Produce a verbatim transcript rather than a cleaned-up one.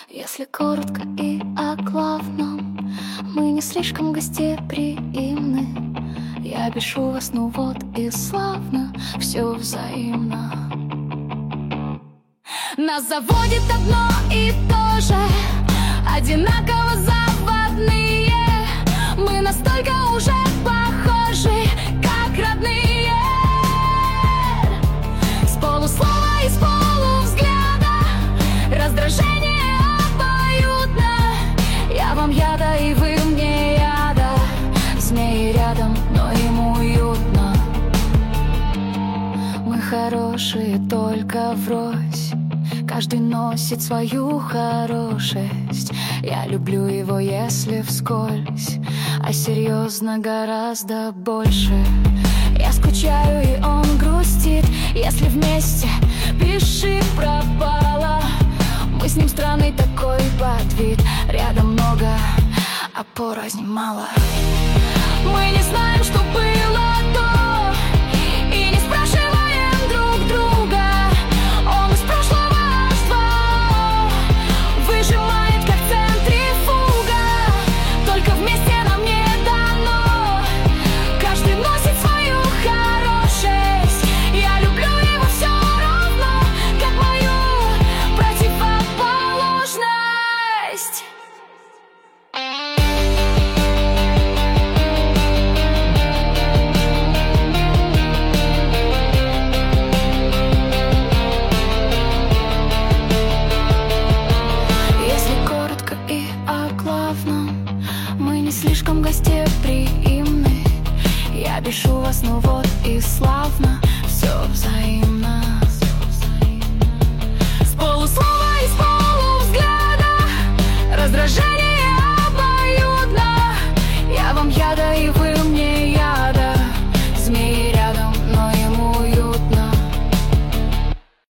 Если коротко и о главном, мы не слишком гостеприимны. Я пишу вас, ну вот и славно, все взаимно. Нас заводит одно и то же, одинаково заводные. Мы настолько уже похожи, как родные. С полуслова и с полувзгляда раздражение обоюдно. Я вам яда, и вы мне яда. Змеи рядом, но им уютно. Мы хорошие только врозь, каждый носит свою хорошесть. Я люблю его, если вскользь, а серьезно гораздо больше. Я скучаю, и он грустит. Если вместе, пиши пропало. Мы с ним странный такой подвид. Рядом много, а порознь мало. Мы не знаем, что было до, и не спрашиваем друг друга. Он из прошлого аж два выжимает, как центрифуга. Только вместе нам не дано. Каждый носит свою хорошесть. Я люблю его все равно, как мою противоположность. Мы не слишком гостеприимны. Я пишу вас, ну вот и славно, все взаимно.